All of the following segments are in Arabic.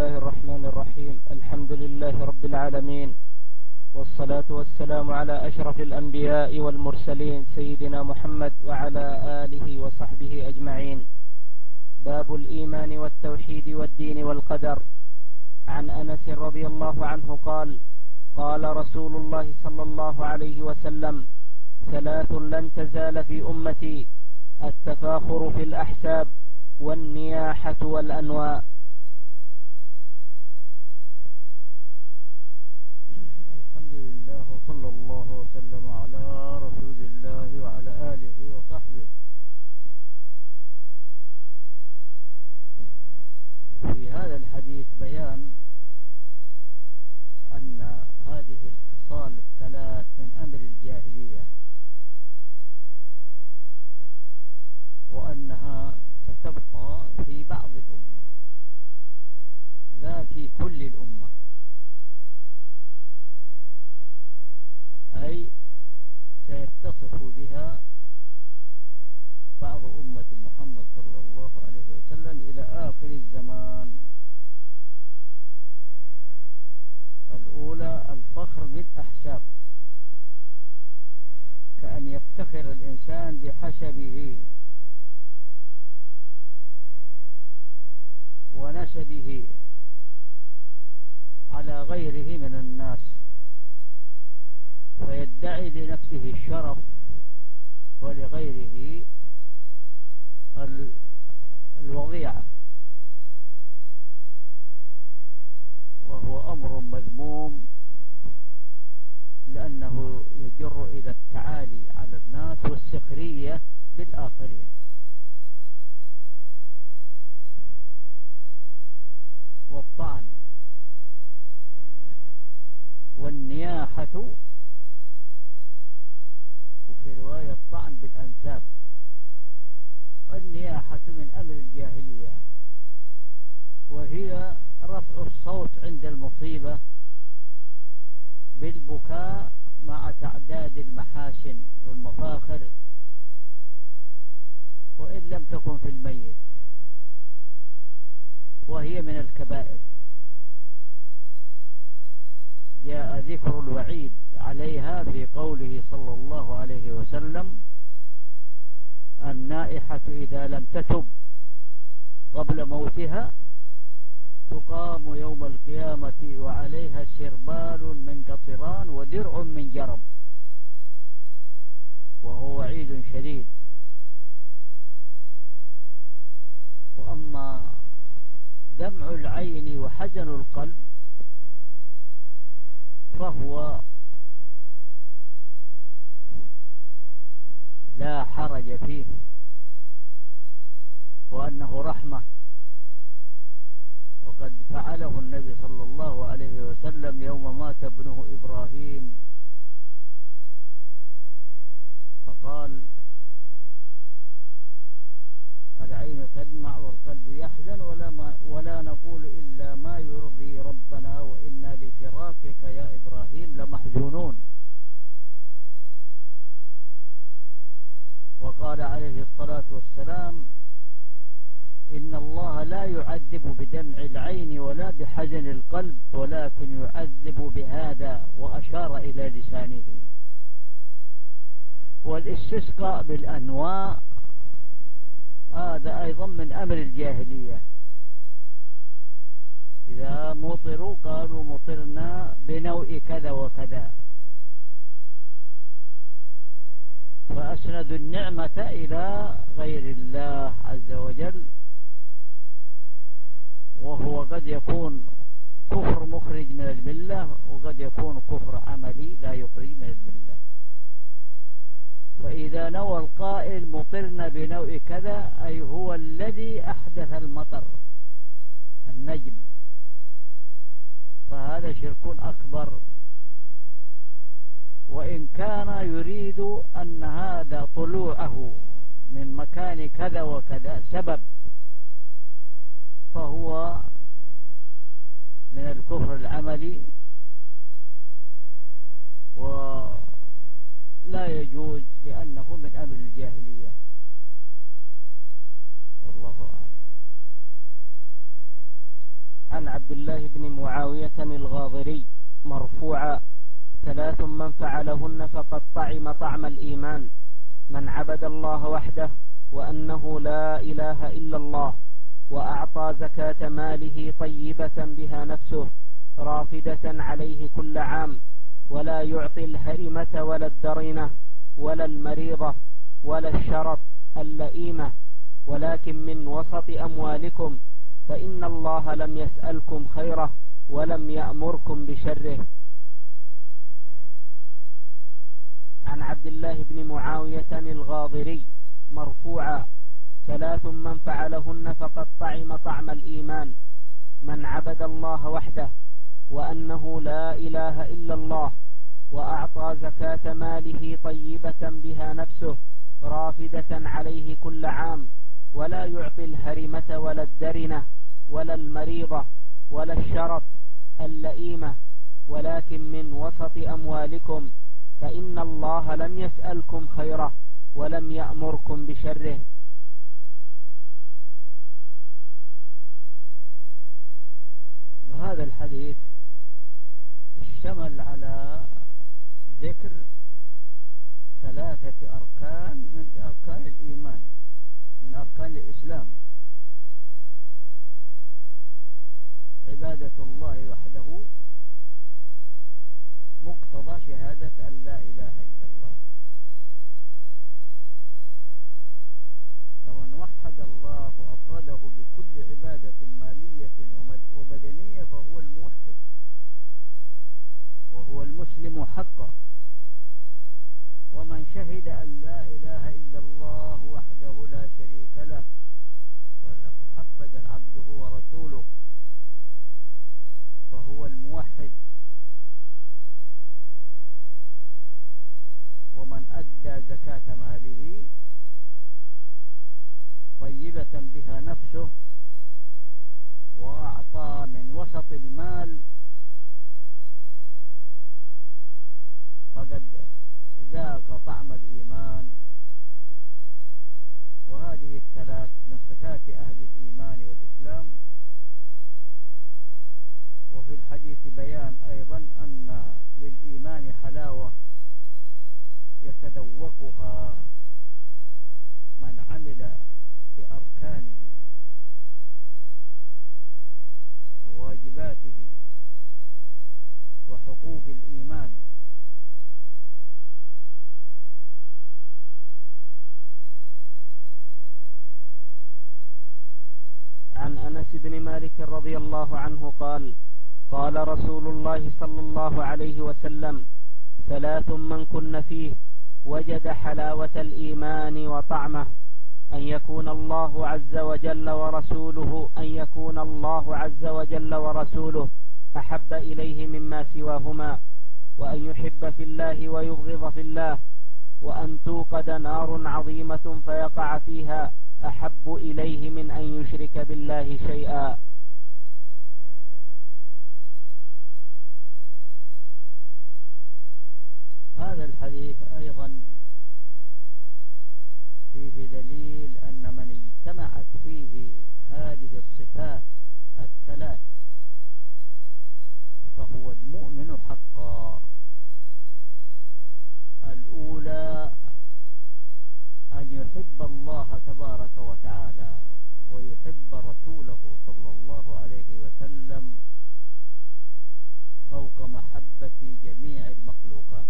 الله الرحمن الرحيم. الحمد لله رب العالمين، والصلاة والسلام على أشرف الأنبياء والمرسلين سيدنا محمد وعلى آله وصحبه أجمعين. باب الإيمان والتوحيد والدين والقدر. عن أنس رضي الله عنه قال: قال رسول الله صلى الله عليه وسلم: ثلاث لن تزال في أمتي: التفاخر في الأحساب، والنياحة والأنواء. الحمد لله، وصلى الله وسلم على رسول الله وعلى آله وصحبه. في هذا الحديث بيان أن هذه الخصال الثلاث من أمر الجاهلية، وأنها ستبقى في بعض الأمة لا في كل الأمة، أي سيتصف بها بعض أمة محمد صلى الله عليه وسلم إلى آخر الزمان. الأولى الفخر بالأحساب، كأن يفتخر الإنسان بحسبه ونسبه على غيره من الناس، فيدعي لنفسه الشرف ولغيره الوضيعة، وهو أمر مذموم لأنه يجر إلى التعالي على الناس والسخرية بالآخرين. والطعن والنياحة، وفي رواية الطعن بالأنساب. النياحة من أمر الجاهلية، وهي رفع الصوت عند المصيبة بالبكاء مع تعداد المحاسن والمفاخر، وإن لم تكن في الميت، وهي من الكبائر. جاء ذكر الوعيد عليها في قوله صلى الله عليه وسلم: النائحة إذا لم تتب قبل موتها تقام يوم القيامة وعليها سربال من قطران ودرع من جرب، وهو وعيد شديد. وأما دمع العين وحزن القلب فهو لا حرج فيه، وأنه رحمة، وقد فعله النبي صلى الله عليه وسلم يوم مات ابنه إبراهيم، فقال: العين تدمع والقلب يحزن ولا نقول إلا ما يرضي ربنا وإنا لفراقك يا إبراهيم لمحزونون. وقال عليه الصلاة والسلام: إن الله لا يعذب بدمع العين ولا بحزن القلب، ولكن يعذب بهذا، وأشار إلى لسانه. والاستسقاء بالأنواء هذا أيضا من أمر الجاهلية. إذا مطروا قالوا مطرنا بنوء كذا وكذا، فأسندوا النعمة إلى غير الله عز وجل، وهو قد يكون كفر مخرج من الملة، وقد يكون كفر عملي لا يخرج من الملة. فإذا نوى القائل مطرنا بنوء كذا، أي هو الذي أحدث المطر، النجم، فهذا شرك أكبر. وإن كان يريد أن هذا طلوعه من مكان كذا وكذا سبب، فهو من الكفر العملي، ولا يجوز لأنه من أمر الجاهلية، والله أعلم. عن عبد الله بن معاوية الغاضري مرفوعا: 3 من فعلهن فقد طعم طعم الإيمان: من عبد الله وحده وأنه لا إله إلا الله، وأعطى زكاة ماله طيبة بها نفسه رافدة عليه كل عام، ولا يعطي الهرمة ولا الدرنة ولا المريضة ولا الشرط اللئيمة، ولكن من وسط أموالكم، فإن الله لم يسألكم خيره ولم يأمركم بشره. عن عبد الله بن معاوية الغاضري مرفوعا: 3 من فعلهن فقد طعم طعم الإيمان: من عبد الله وحده وأنه لا إله إلا الله، وأعطى زكاة ماله طيبة بها نفسه رافدة عليه كل عام، ولا يعطي الهرمة ولا الدرنة ولا المريضة ولا الشرط اللئيمة، ولكن من وسط أموالكم، فإن الله لم يسألكم خيره ولم يأمركم بشره. وهذا الحديث اشتمل على ذكر 3 أركان من أركان الإيمان، من أركان الإسلام: عبادة الله وحده، مقتضى شهادة أن لا إله إلا الله. فمن وحد الله أفرده بكل عبادة مالية وبدنية فهو الموحد، وهو المسلم حقا. ومن شهد أن لا إله إلا الله وحده لا شريك له وأن محمدا عبده ورسوله فهو الموحد. ومن أدى زكاة ماله طيبة بها نفسه وأعطى من وسط المال فقد ذاق طعم الإيمان. وهذه ال3 من صفات أهل الإيمان والإسلام. وفي الحديث بيان أيضا أن للإيمان حلاوة يتذوقها من عمل بأركانه وواجباته وحقوق الإيمان. عن أنس بن مالك رضي الله عنه قال: قال رسول الله صلى الله عليه وسلم: 3 من كن فيه وجد حلاوة الإيمان وطعمه: أن يكون الله عز وجل ورسوله أحب إليه مما سواهما، وأن يحب في الله ويبغض في الله، وأن توقد نار عظيمة فيقع فيها أحب إليه من أن يشرك بالله شيئا. هذا الحديث أيضا فيه دليل أن من اجتمعت فيه هذه الصفات ال3 فهو المؤمن حقا. الأولى أن يحب الله تبارك وتعالى ويحب رسوله صلى الله عليه وسلم فوق محبة جميع المخلوقات.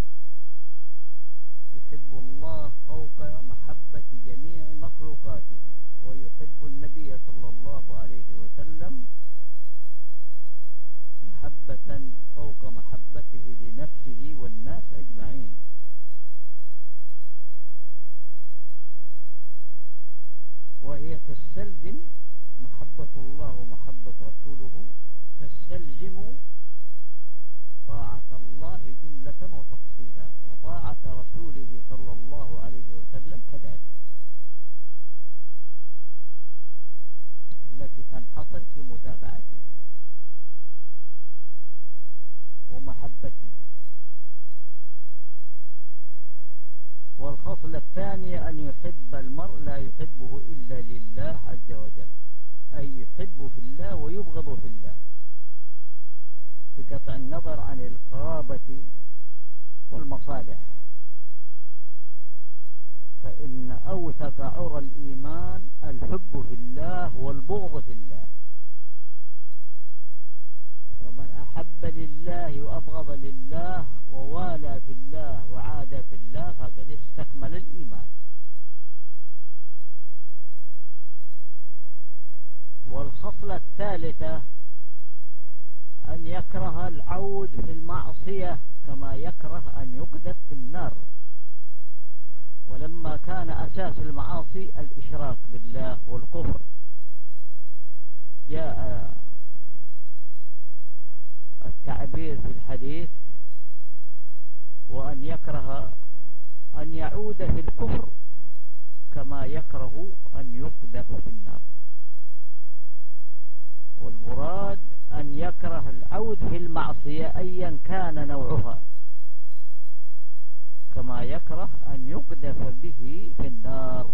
يحب الله فوق محبة جميع مخلوقاته، ويحب النبي صلى الله عليه وسلم محبة فوق محبته لنفسه والناس أجمعين. وهي تستلزم محبة الله ومحبة رسوله، تستلزم طاعة الله جملة وتفصيلا، وطاعة رسوله صلى الله عليه وسلم كذلك، التي تنحصر في متابعته ومحبته. والخصلة الثانية أن يحب المرء لا يحبه إلا لله عز وجل، أي يحب في الله ويبغض في الله. بقطع النظر عن القرابة والمصالح، فإن أوثق عرى الإيمان الحب في الله والبغض في الله، فمن أحب لله وأبغض لله ووالى في الله وعاد في الله فقد استكمل الإيمان. والخصلة الثالثة أن يكره العود في المعصية كما يكره أن يقذف في النار. ولما كان أساس المعاصي الإشراك بالله والكفر، جاء التعبير في الحديث وأن يكره أن يعود في الكفر كما يكره أن يقذف في النار. والمراد أن يكره العود في المعصية أيا كان نوعها كما يكره أن يقذف به في النار.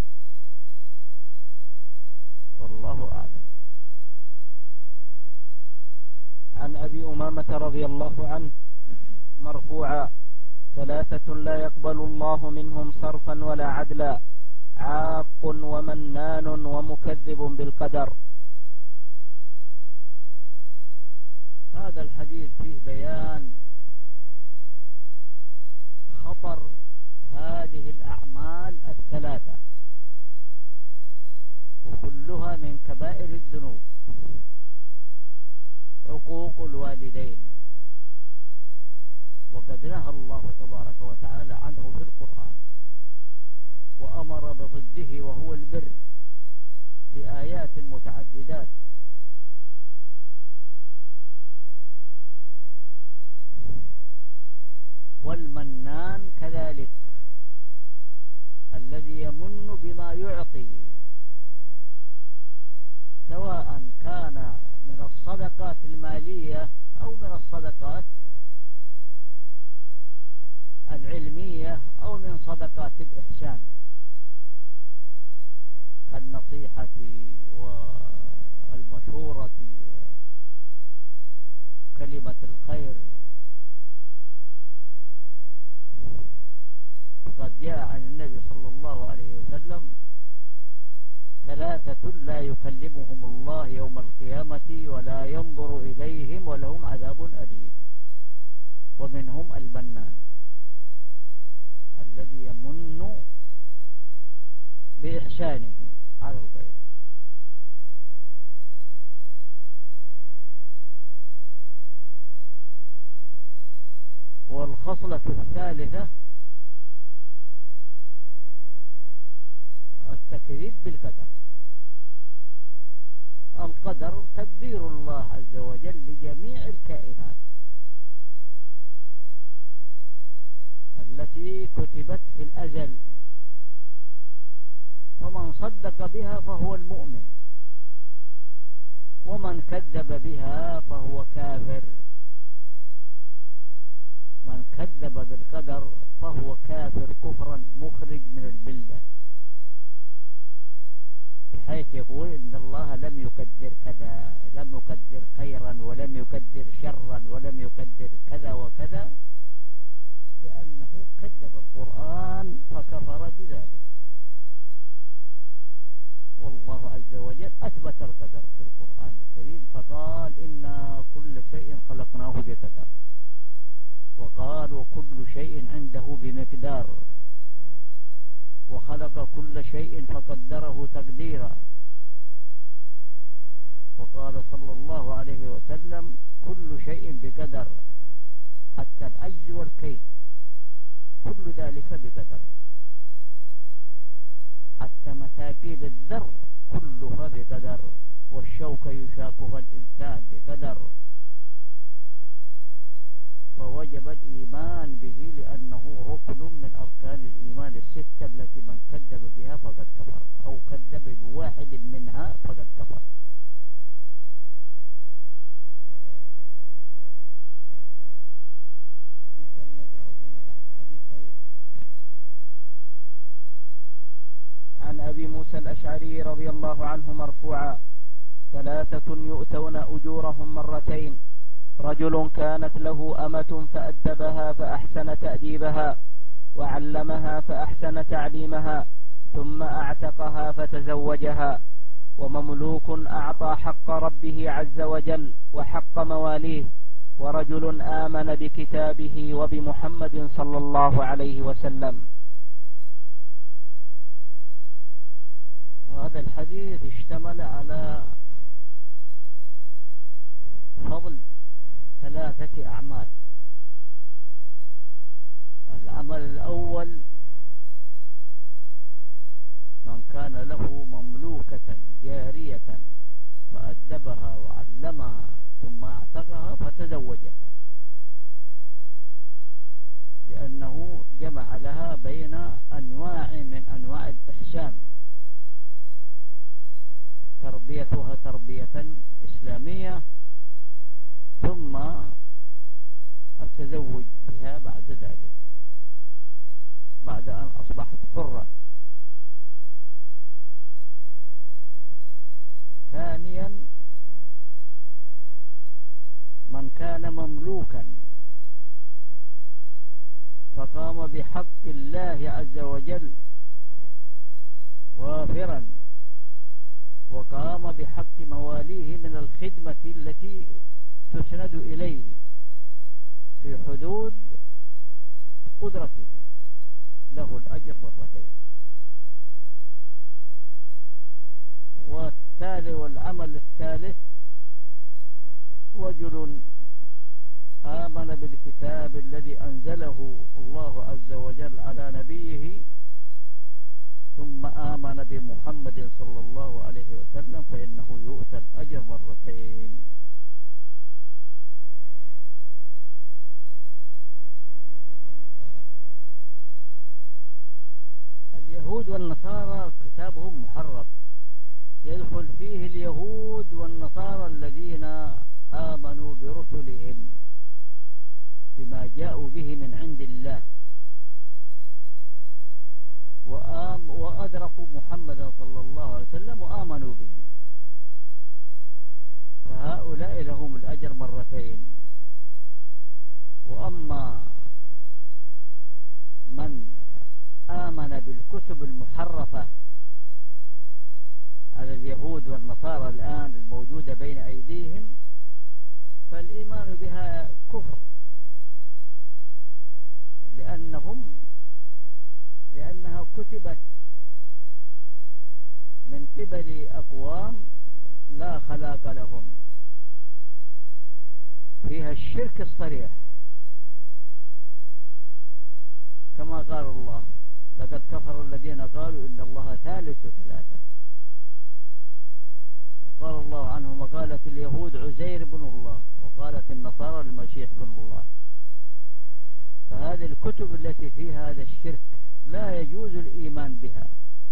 والله أعلم. عن أبي أمامة رضي الله عنه مرفوعا: ثلاثة لا يقبل الله منهم صرفا ولا عدلا: عاق ومنان ومكذب بالقدر. هذا الحديث فيه بيان خطر هذه الأعمال الثلاثة، وكلها من كبائر الذنوب: عقوق الوالدين، وقد نهى الله تبارك وتعالى عنه في القرآن وأمر بضده وهو البر في آيات متعددات. والمنان كذلك، الذي يمن بما يعطي، سواء كان من الصدقات المالية أو من الصدقات العلمية أو من صدقات الإحسان كالنصيحة والمشورة وكلمة الخير. وقد جاء عن النبي صلى الله عليه وسلم: ثلاثة لا يكلمهم الله يوم القيامة ولا ينظر إليهم ولهم عذاب أليم. ومنهم المنان الذي يمن بإحسانه على الغير. والخصلة الثالثة التكذيب بالقدر. القدر تدبير الله عز وجل لجميع الكائنات التي كتبت في الأزل، فمن صدق بها فهو المؤمن، ومن كذب بها فهو كافر. من كذب بالقدر فهو كافر كفرا مخرج من الملة، بحيث يقول إن الله لم يقدر كذا، لم يقدر خيرا ولم يقدر شرا ولم يقدر كذا وكذا، لأنه كذب القرآن فكفر بذلك. والله عز وجل أثبت القدر في القرآن الكريم فقال: إنا كل شيء خلقناه بقدر، وقال: وكل شيء عنده بمقدار، وخلق كل شيء فقدره تقديرا. وقال صلى الله عليه وسلم: كل شيء بقدر، حتى العجز والكيس كل ذلك بقدر، حتى مثاقيل الذر كلها بقدر، والشوك يشاكها الإنسان بقدر. فوجب الإيمان به لأنه ركن من أركان الإيمان الستة التي من كذب بها فقد كفر، أو كذب بواحد منها فقد كفر. عن أبي موسى الأشعري رضي الله عنه مرفوعا: ثلاثة يؤتون أجورهم مرتين: رجل كانت له أمة فأدبها فأحسن تأديبها وعلمها فأحسن تعليمها ثم أعتقها فتزوجها. ومملوك أعطى حق ربه عز وجل وحق مواليه. ورجل آمن بكتابه وبمحمد صلى الله عليه وسلم. هذا الحديث اشتمل على فضل 3 أعمال. العمل الأول: من كان له مملوكة جارية فأدبها وعلمها ثم اعتقها فتزوجها، لأنه جمع لها بين أنواع من أنواع الإحسان: تربيتها تربية إسلامية، ثم التزوج بها بعد ذلك، بعد أن أصبحت حرة. ثانيا: من كان مملوكا فقام بحق الله عز وجل وافرا، وقام بحق مواليه من الخدمة التي تسند إليه في حدود قدرته، له الأجر مرتين. والعمل الثالث: رجل آمن بالكتاب الذي أنزله الله عز وجل على نبيه ثم آمن بمحمد صلى الله عليه وسلم، فإنه يؤتى الأجر مرتين. اليهود والنصارى كتابهم محرف، يدخل فيه اليهود والنصارى الذين آمنوا برسلهم بما جاءوا به من عند الله وأدركوا محمدا صلى الله عليه وسلم وآمنوا به، فهؤلاء لهم الأجر مرتين. وأما من آمن بالكتب المحرفة على اليهود والنصارى الآن الموجودة بين أيديهم، فالإيمان بها كفر، لأنها كتبت من قبل أقوام لا خلاق لهم، فيها الشرك الصريح، كما قال الله: لقد كفر الذين قالوا إن الله ثالث ثلاثة. وقال الله عنهم: وقالت اليهود عزير بن الله، وقالت النصارى المسيح بن الله. فهذه الكتب التي فيها هذا الشرك لا يجوز الإيمان بها.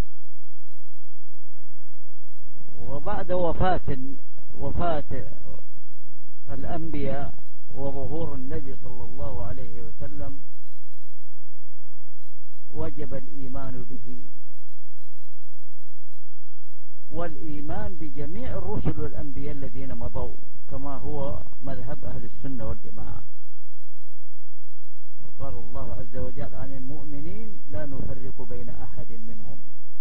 وبعد وفاة الأنبياء وظهور النبي صلى الله عليه وسلم وجب الإيمان به، والإيمان بجميع الرسل والأنبياء الذين مضوا، كما هو مذهب أهل السنة والجماعة. وقال الله عز وجل عن المؤمنين: لا نفرق بين أحد منهم.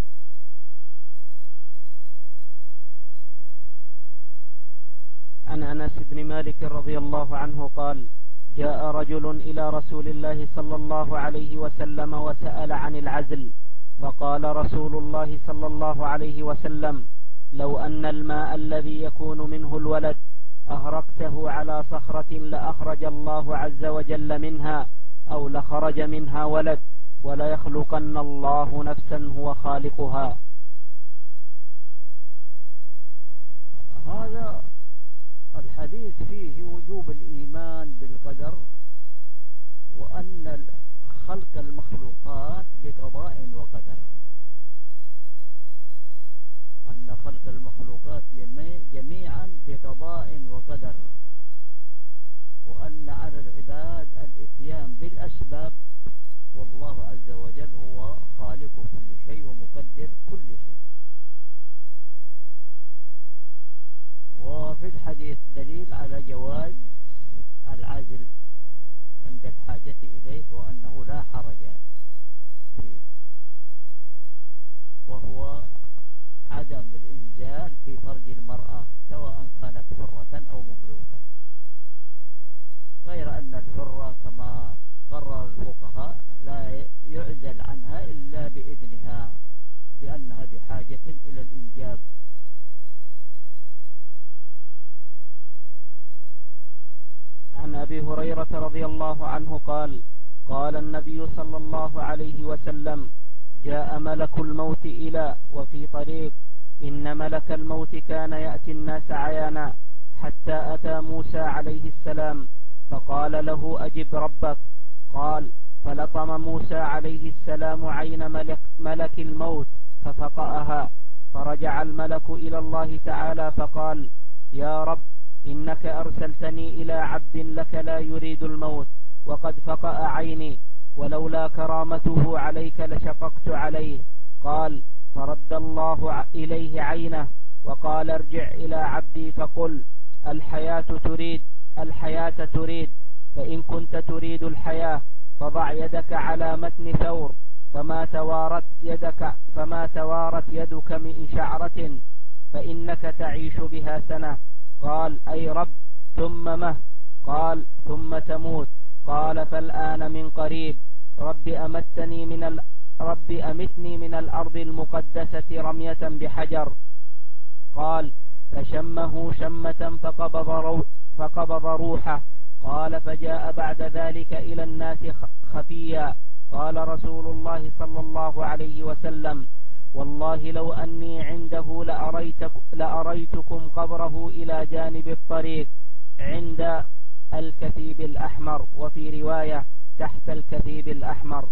عن أنس بن مالك رضي الله عنه قال: جاء رجل إلى رسول الله صلى الله عليه وسلم وسأل عن العزل، فقال رسول الله صلى الله عليه وسلم: لو أن الماء الذي يكون منه الولد أهرقته على صخرة لأخرج الله عز وجل منها، أو لخرج منها ولد، وليخلقن الله نفسا هو خالقها. هذا الحديث فيه وجوب الإيمان بالقدر، وأن خلق المخلوقات بقضاء وقدر، أن خلق المخلوقات جميعا بقضاء وقدر، وأن على العباد الإتيان بالأسباب، والله عز وجل هو خالق كل شيء ومقدر كل شيء. وفي الحديث دليل على جواز العزل عند الحاجة إليه، وأنه لا حرج فيه، وهو عدم الإنزال في فرج المرأة سواء كانت حرة أو مملوكة، غير أن الحرة كما قرر الفقهاء لا يعزل عنها إلا بإذنها لأنها بحاجة إلى الإنجاب. عن أبي هريرة رضي الله عنه قال: قال النبي صلى الله عليه وسلم: جاء ملك الموت إلى وفي طريق، إن ملك الموت كان يأتي الناس عيانا حتى أتى موسى عليه السلام فقال له: أجب ربك. قال: فلطم موسى عليه السلام عين ملك الموت ففقأها، فرجع الملك إلى الله تعالى فقال: يا رب، إنك أرسلتني إلى عبد لك لا يريد الموت وقد فقأ عيني، ولولا كرامته عليك لشققت عليه. قال: فرد الله إليه عينه وقال: ارجع إلى عبدي فقل: الحياة تريد، فإن كنت تريد الحياة فضع يدك على متن ثور، فما توارت يدك من شعرة فإنك تعيش بها سنة. قال: أي رب، ثم مه؟ قال: ثم تموت. قال: فالآن من قريب، رب أمتني من الأرض المقدسة رمية بحجر. قال: فشمه شمة فقبض روحه. قال: فجاء بعد ذلك إلى الناس خفيا. قال رسول الله صلى الله عليه وسلم: والله لو أني عنده لأريتكم قبره إلى جانب الطريق عند الكثيب الأحمر، وفي رواية تحت الكثيب الأحمر.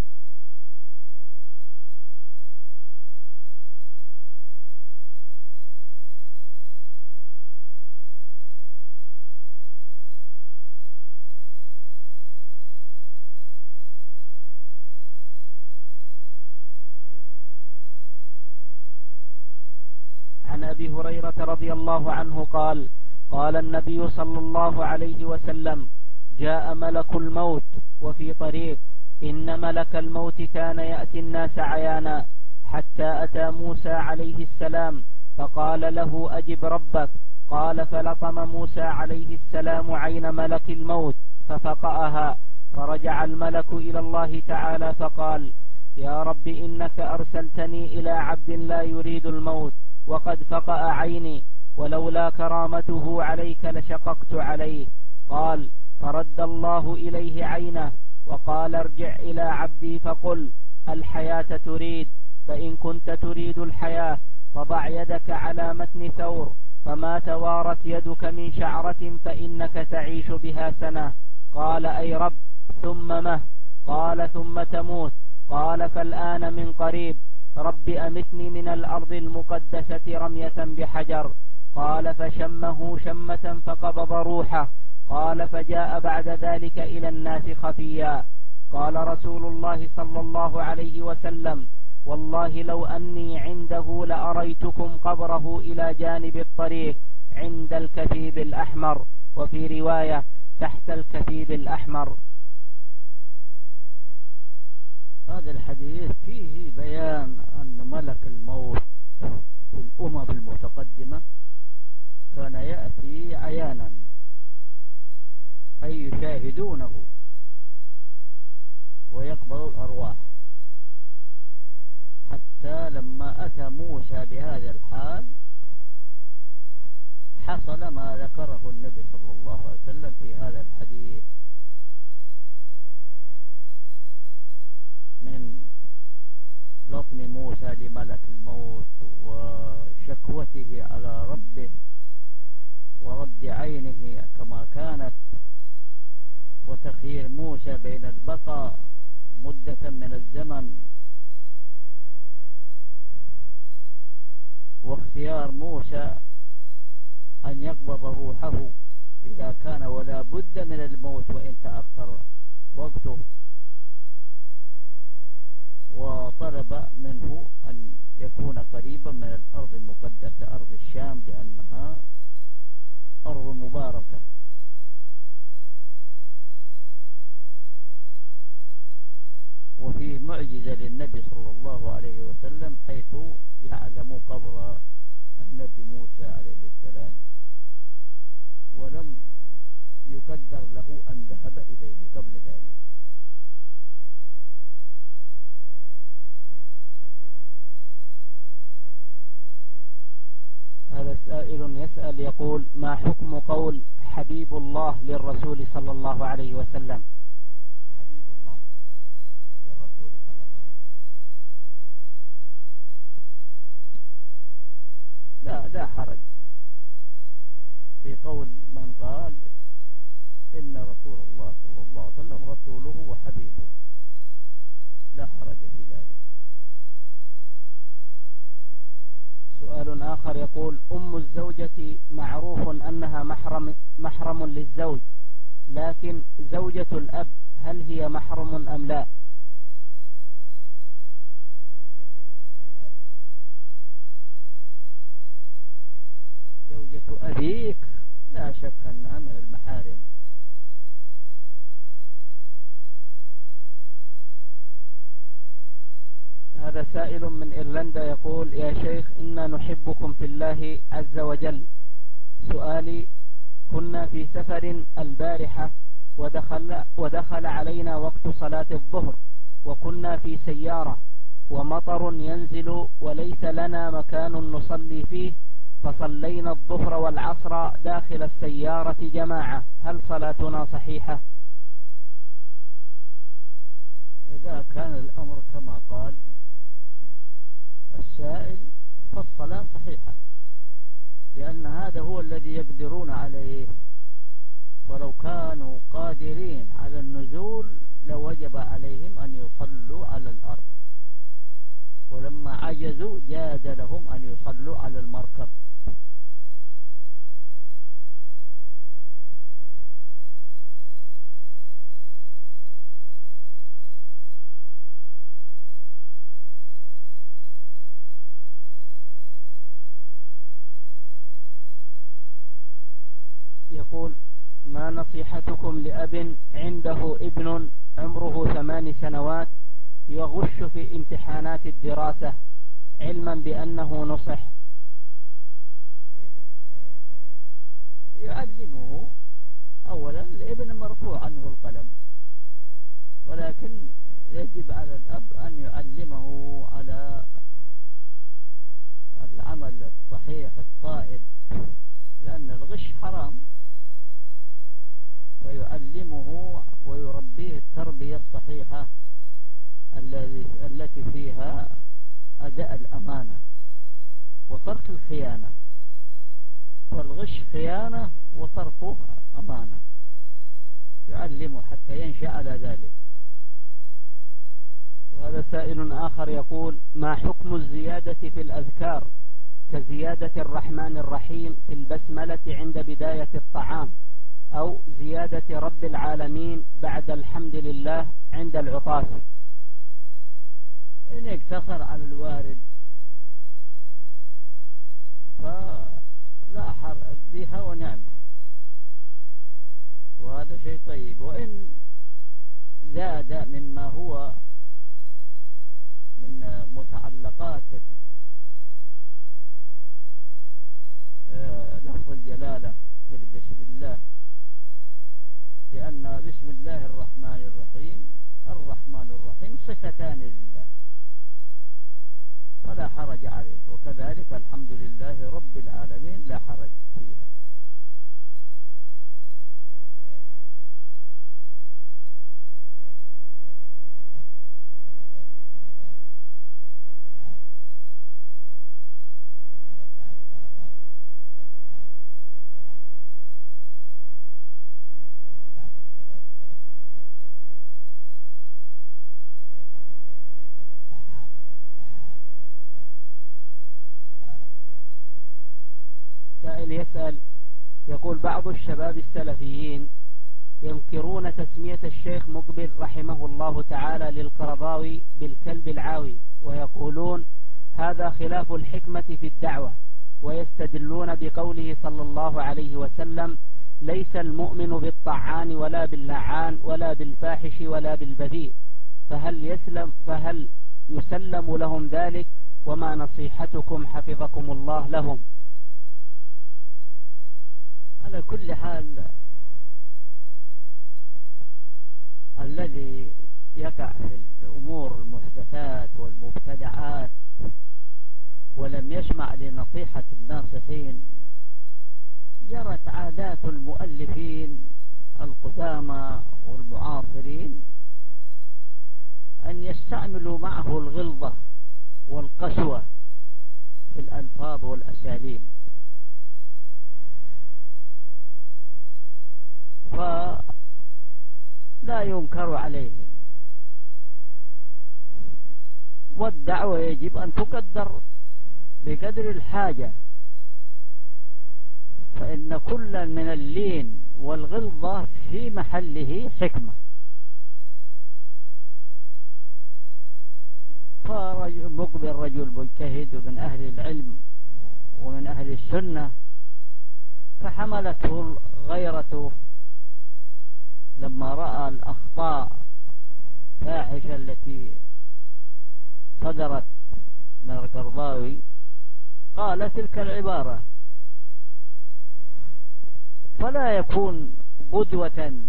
عن أبي هريرة رضي الله عنه قال: قال النبي صلى الله عليه وسلم: جاء ملك الموت وفي طريق، إن ملك الموت كان يأتي الناس عيانا حتى أتى موسى عليه السلام فقال له: أجب ربك. قال: فلطم موسى عليه السلام عين ملك الموت ففقأها، فرجع الملك إلى الله تعالى فقال: يا رب، إنك أرسلتني إلى عبد لا يريد الموت وقد فقأ عيني، ولولا كرامته عليك لشققت عليه. قال: فرد الله إليه عينه وقال: ارجع إلى عبدي فقل: الحياة تريد، فإن كنت تريد الحياة فضع يدك على متن ثور، فما توارت يدك من شعرة فإنك تعيش بها سنة. قال: أي رب، ثم مه؟ قال: ثم تموت. قال: فالآن من قريب، رب أمتني من الأرض المقدسة رمية بحجر. قال: فشمه شمة فقبض روحه. قال: فجاء بعد ذلك إلى الناس خفيا. قال رسول الله صلى الله عليه وسلم: والله لو أني عنده لأريتكم قبره إلى جانب الطريق عند الكثيب الأحمر، وفي رواية تحت الكثيب الأحمر. هذا الحديث فيه بيان أن ملك الموت في الأمم المتقدمة كان يأتي عيانا، أي يشاهدونه ويقبض الأرواح، حتى لما أتى موسى بهذا الحال حصل ما ذكره النبي صلى الله عليه وسلم في هذا الحديث من لطم موسى لملك الموت وشكوته على ربه ورد عينه كما كانت، وتخيير موسى بين البقاء مدة من الزمن واختيار موسى أن يقبض روحه إذا كان ولا بد من الموت وإن تأخر وقته، وطلب منه أن يكون قريبا من الأرض المقدسة أرض الشام لأنها أرض مباركة. معجزة للنبي صلى الله عليه وسلم، حيث يعلم قبر النبي موسى عليه السلام، ولم يقدر له أن ذهب إليه قبل ذلك. هذا سائل يسأل يقول: ما حكم قول حبيب الله للرسول صلى الله عليه وسلم؟ حبيب الله للرسول صلى الله عليه وسلم. لا حرج في قول من قال إن رسول الله صلى الله عليه وسلم رسوله وحبيبه، لا حرج في ذلك. سؤال آخر يقول: أم الزوجة معروف أنها محرم للزوج، لكن زوجة الأب هل هي محرم أم لا؟ زوجة أبيك لا شك أنها من المحارم. هذا سائل من إيرلندا يقول: يا شيخ، إنا نحبكم في الله عز وجل. سؤالي: كنا في سفر البارحة ودخل علينا وقت صلاة الظهر، وكنا في سيارة ومطر ينزل وليس لنا مكان نصلي فيه، فصلينا الظهر والعصر داخل السيارة جماعة، هل صلاتنا صحيحة؟ إذا كان الأمر كما قال السائل فالصلاة صحيحة، لأن هذا هو الذي يقدرون عليه، ولو كانوا قادرين على النزول لوجب عليهم أن يصلوا على الأرض، ولما عجزوا جاز لهم أن يصلوا على المركب. يقول: ما نصيحتكم لأب عنده ابن عمره 8 سنوات يغش في امتحانات الدراسة علما بأنه نصح؟ يعلمه أولا، الابن مرفوع عنه القلم، ولكن يجب على الأب أن يعلمه على العمل الصحيح الصائب، لأن الغش حرام، ويعلمه ويربيه التربية الصحيحة التي فيها أداء الأمانة وترك الخيانة، والغش خيانة وتركه أمانة، يعلمه حتى ينشأ على ذلك. وهذا سائل آخر يقول: ما حكم الزيادة في الأذكار كزيادة الرحمن الرحيم في البسملة عند بداية الطعام، أو زيادة رب العالمين بعد الحمد لله عند العطاس؟ إن اقتصر على الوارد فلا حرج بها ونعمة، وهذا شيء طيب. وإن زاد مما هو من متعلقات لفظ الجلالة في بسم الله، لأن بسم الله الرحمن الرحيم الرحمن الرحيم صفتان لله فلا حرج عليه، وكذلك الحمد لله رب العالمين لا حرج فيها. سائل يسأل يقول: بعض الشباب السلفيين ينكرون تسمية الشيخ مقبل رحمه الله تعالى للقرضاوي بالكلب العاوي، ويقولون هذا خلاف الحكمة في الدعوة، ويستدلون بقوله صلى الله عليه وسلم: ليس المؤمن بالطعان ولا باللعان ولا بالفاحش ولا بالبذيء، فهل يسلم لهم ذلك؟ وما نصيحتكم حفظكم الله لهم؟ على كل حال الذي يقع في الأمور المحدثات والمبتدعات ولم يسمع لنصيحة الناصحين جرت عادات المؤلفين القدامى والمعاصرين أن يستعملوا معه الغلظة والقسوة في الألفاظ والأساليب، فلا ينكر عليهم. والدعوة يجب أن تقدر بقدر الحاجة، فإن كل من اللين والغلظة في محله حكمة. فمقبل رجل مجتهد ومن أهل العلم ومن أهل السنة، فحملته غيرته لما رأى الأخطاء الفاحشة التي صدرت من القرضاوي، قال تلك العبارة، فلا يكون قدوة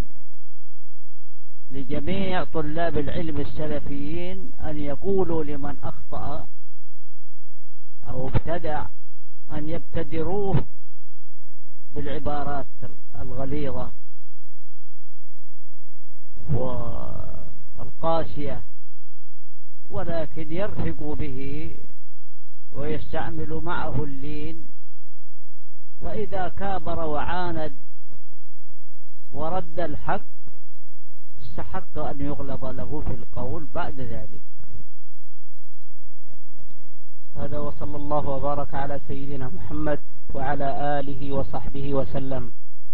لجميع طلاب العلم السلفيين أن يقولوا لمن أخطأ أو ابتدع أن يبتدروه بالعبارات الغليظة والقاسية، ولكن يرفقوا به ويستعملوا معه اللين، فإذا كابر وعاند ورد الحق استحق أن يغلظ له في القول بعد ذلك. هذا وصلى الله وبارك على سيدنا محمد وعلى آله وصحبه وسلم.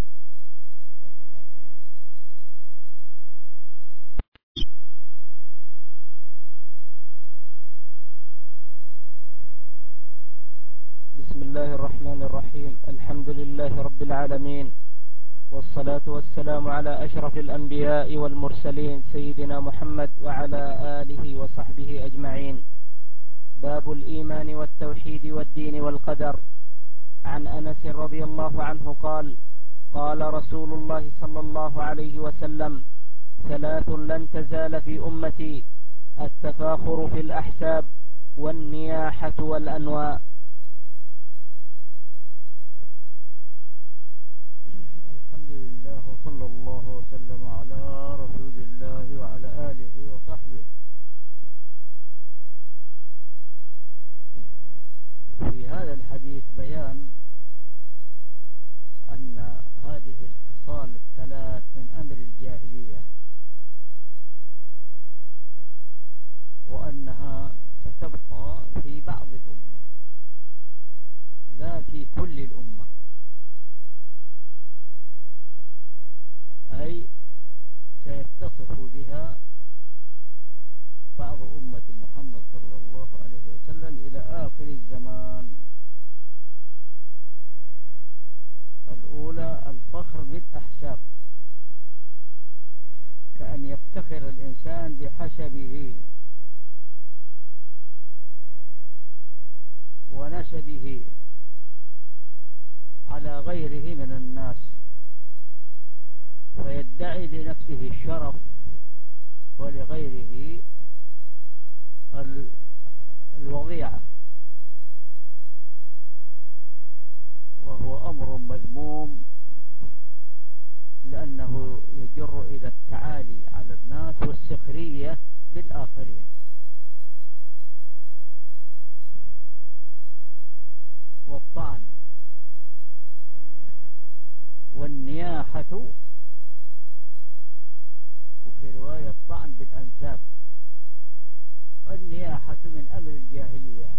بسم الله الرحمن الرحيم. الحمد لله رب العالمين، والصلاة والسلام على أشرف الأنبياء والمرسلين سيدنا محمد وعلى آله وصحبه أجمعين. باب الإيمان والتوحيد والدين والقدر. عن أنس رضي الله عنه قال: قال رسول الله صلى الله عليه وسلم: ثلاث لن تزال في أمتي: التفاخر في الأحساب، والنياحة والأنواء. الحمد لله وصلى الله وسلم على رسول الله وعلى آله وصحبه. في هذا الحديث بيان أن هذه الخصال الثلاث من أمر الجاهلية، وأنها ستبقى في بعض الأمة لا في كل الأمة، أي سيتصف بها بعض أمة محمد صلى الله عليه وسلم إلى آخر الزمان. الأولى الفخر بالأحساب، كأن يفتخر الإنسان بحسبه ونسبه على غيره من الناس، فيدعي لنفسه الشرف ولغيره الوضيعة، وهو أمر مذموم لأنه يجر إلى التعالي على الناس والسخرية بالآخرين. والطعن والنياحة، وفي رواية الطعن بالأنساب. النياحة من أمر الجاهلية،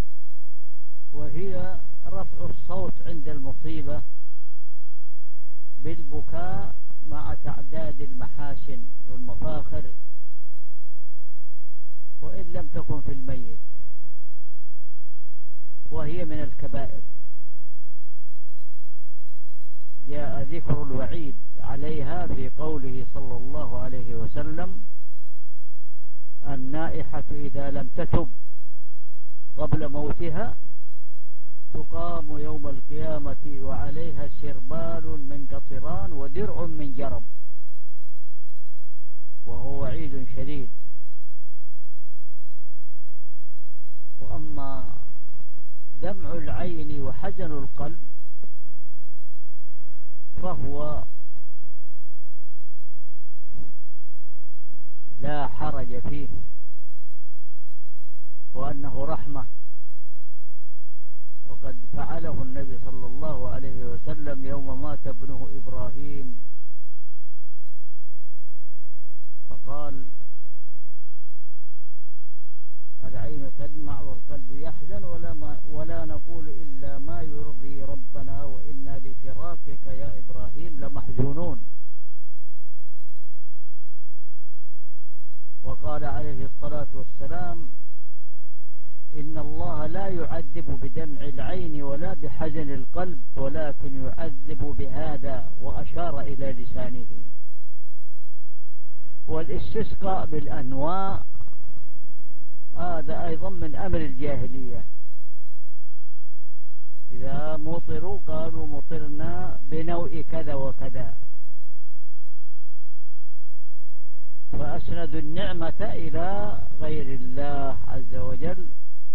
وهي رفع الصوت عند المصيبة بالبكاء مع تعداد المحاسن والمفاخر، وإن لم تكن في الميت، وهي من الكبائر. جاء ذكر الوعيد عليها في قوله صلى الله عليه وسلم: النائحة إذا لم تتب قبل موتها تقام يوم القيامة وعليها سربال من قطران ودرع من جرب، وهو وعيد شديد. وأما دمع العين وحزن القلب فهو لا حرج فيه، وأنه رحمة، وقد فعله النبي صلى الله عليه وسلم يوم مات ابنه إبراهيم، فقال: العين تدمع والقلب يحزن ولا نقول إلا ما يرضي ربنا وإنا لفراقك يا إبراهيم لمحزونون. وقال عليه الصلاة والسلام: إن الله لا يعذب بدمع العين ولا بحزن القلب ولكن يعذب بهذا، وأشار إلى لسانه. والاستسقاء بالأنواع هذا أيضا من أمر الجاهلية، إذا مطروا قالوا مطرنا بنوء كذا وكذا، فأسندوا النعمة إلى غير الله عز وجل،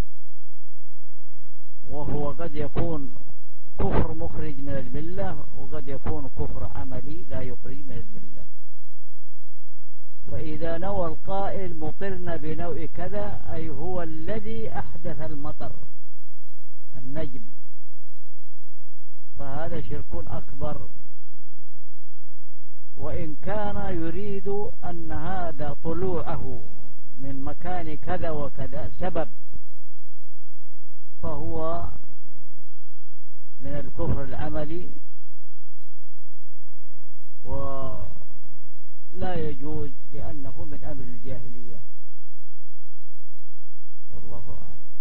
وهو قد يكون كفر مخرج من الملة وقد يكون كفر عملي لا يخرج من الملة. فإذا نوى القائل مطرنا بنوء كذا أي هو الذي أحدث المطر النجم، فهذا شرك أكبر. وإن كان يريد أن هذا طلوعه من مكان كذا وكذا سبب، فهو من الكفر العملي ولا يجوز لأنه من أمر الجاهلية، والله أعلم.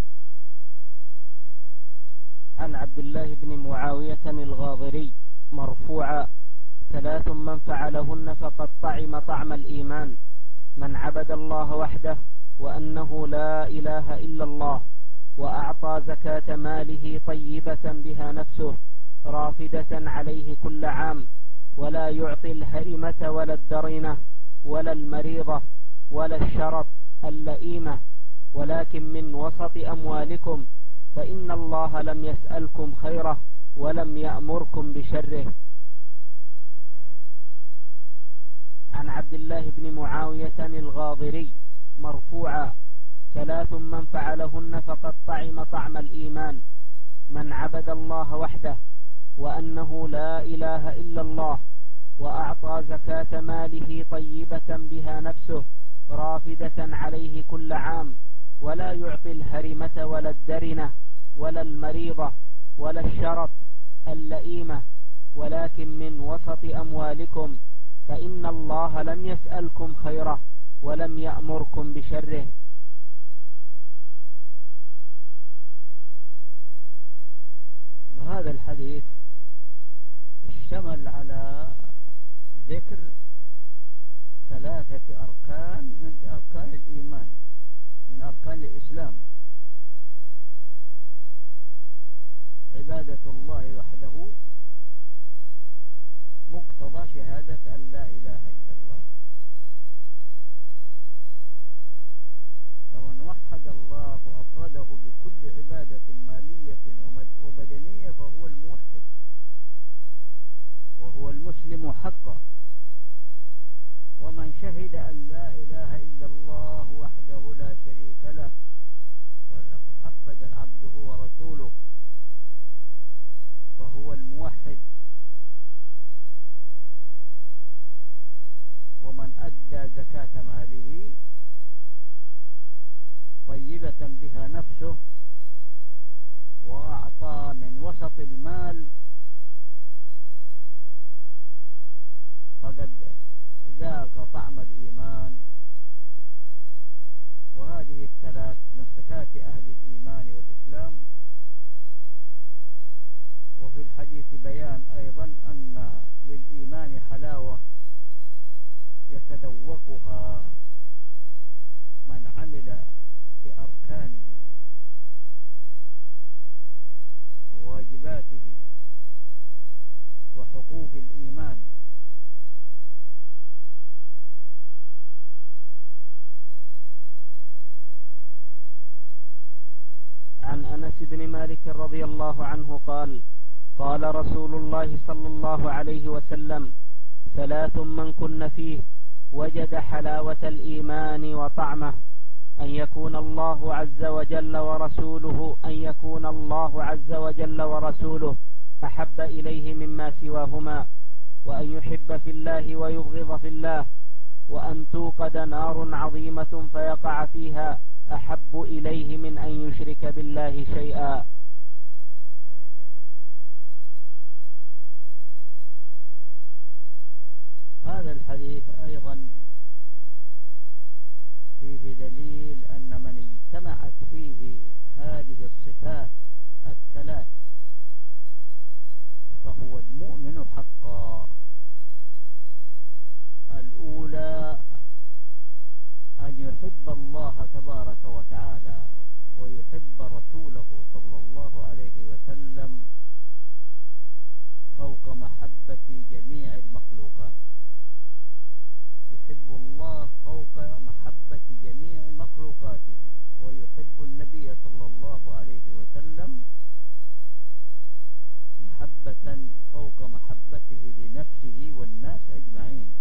عن عبد الله بن معاوية الغاضري مرفوعا: 3 من فعلهن فقد طعم طعم الإيمان: من عبد الله وحده وأنه لا إله إلا الله، وأعطى زكاة ماله طيبة بها نفسه رافدة عليه كل عام، ولا يعطي الهرمة ولا الدرنة ولا المريضة ولا الشرط اللئيمة، ولكن من وسط أموالكم، فإن الله لم يسألكم خيره ولم يأمركم بشره. عن عبد الله بن معاوية الغاضري مرفوعا: 3 من فعلهن فقد طعم طعم الإيمان: من عبد الله وحده وأنه لا إله إلا الله، وأعطى زكاة ماله طيبة بها نفسه رافدة عليه كل عام، ولا يعطي الهرمة ولا الدرنة ولا المريضة ولا الشرط اللئيمة، ولكن من وسط أموالكم، فإن الله لم يسألكم خيره ولم يأمركم بشره. وهذا الحديث اشتمل على ذكر 3 أركان من أركان الإيمان، من أركان الإسلام: عبادة الله وحده، مقتضى شهادة أن لا إله إلا الله. فمن وحد الله أفرده بكل عبادة مالية وبدنية فهو الموحد، وهو المسلم حقا. ومن شهد أن لا إله إلا الله وحده لا شريك له وأن محمدا عبده ورسوله فهو الموحد. ومن أدى زكاة ماله طيبة بها نفسه وأعطى من وسط المال فقد ذاق طعم الإيمان. وهذه ال3 من صفات أهل الإيمان والإسلام. وفي الحديث بيان أيضا أن للإيمان حلاوة يتذوقها من عمل بأركانه وواجباته وحقوق الإيمان عن أنس بن مالك رضي الله عنه قال: قال رسول الله صلى الله عليه وسلم: ثلاث من كن فيه وجد حلاوة الإيمان وطعمه: أن يكون الله عز وجل ورسوله أحب إليه مما سواهما، وأن يحب في الله ويبغض في الله، وأن توقد نار عظيمة فيقع فيها أحب إليه من أن يشرك بالله شيئا. هذا الحديث أيضا فيه دليل أن من اجتمعت فيه هذه الصفات الثلاث فهو المؤمن حقا. الأولى أن يحب الله تبارك وتعالى ويحب رسوله صلى الله عليه وسلم فوق محبة جميع المخلوقات. يحب الله فوق محبة جميع مخلوقاته، ويحب النبي صلى الله عليه وسلم محبة فوق محبته لنفسه والناس أجمعين.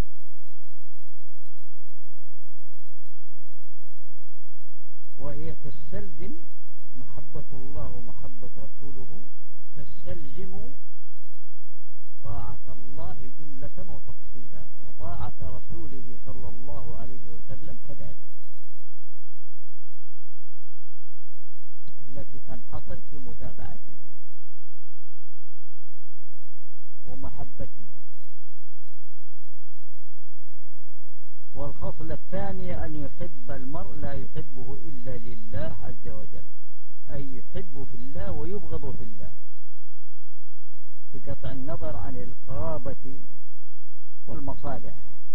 وهي تستلزم محبة الله ومحبة رسوله، تستلزم طاعة الله جملة وتفصيلا، وطاعة رسوله صلى الله عليه وسلم كذلك، التي تنحصر في متابعته ومحبته. والخصلة الثانية أن يحب المرء لا يحبه إلا لله عز وجل، أي يحب في الله ويبغض في الله، بقطع النظر عن القرابة والمصالح.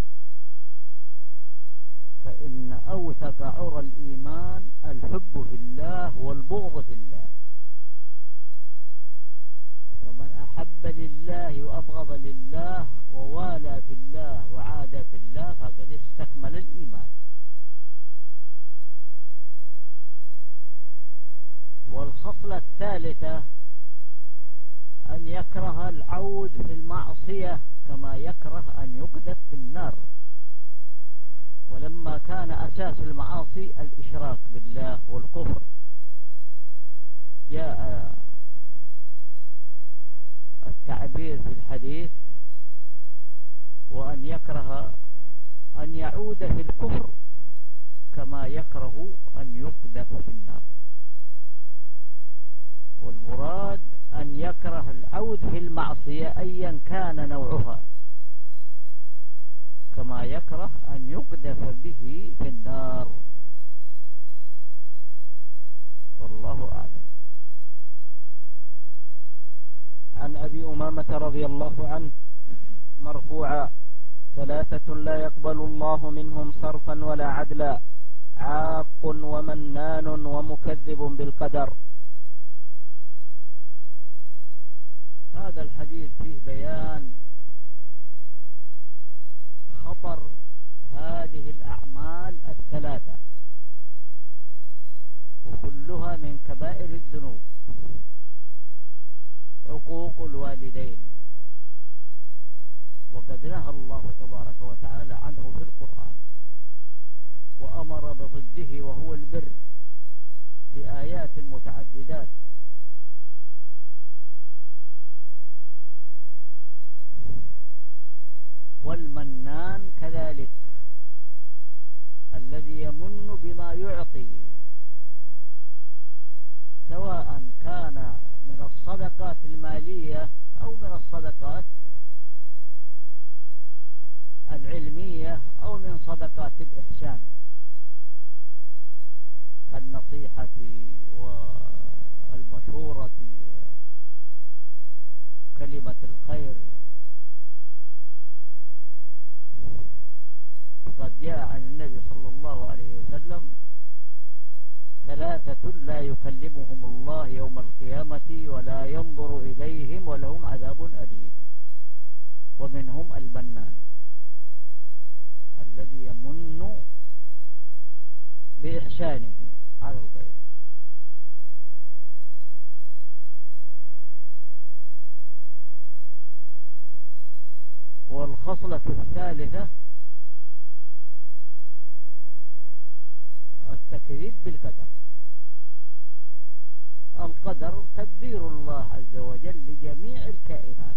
فإن أوثق عرى الإيمان الحب في الله والبغض في الله. فمن أحب لله وأبغض لله ووالى في الله وعاد في الله فقد استكمل الإيمان. والخصلة الثالثة أن يكره العود في المعصية كما يكره أن يقذف في النار. ولما كان أساس المعاصي الإشراك بالله والكفر، جاء التعبير في الحديث وأن يكره أن يعود في الكفر كما يكره أن يقذف في النار. والمراد أن يكره العود في المعصية أيا كان نوعها كما يكره أن يقذف به في النار. والله أعلم. عن أبي أمامة رضي الله عنه مرفوعا: ثلاثة لا يقبل الله منهم صرفا ولا عدلا: عاق ومنان ومكذب بالقدر. هذا الحديث فيه بيان خطر هذه الأعمال الثلاثة، وكلها من كبائر الذنوب. عقوق الوالدين، وقد نهى الله تبارك وتعالى عنه في القرآن، وأمر بضده وهو البر في آيات متعددات. والمنان كذلك، الذي يمن بما يعطي، سواء كان من الصدقات المالية أو من الصدقات العلمية أو من صدقات الإحسان كالنصيحة والمشورة وكلمة الخير. قد جاء عن النبي صلى الله عليه وسلم ثلاثة لا يكلمهم الله يوم القيامة ولا ينظر إليهم ولهم عذاب أليم. ومنهم المنان الذي يمن بإحسانه على الغير. والخصلة الثالثة التكذيب بالقدر. القدر تدبير الله عز وجل لجميع الكائنات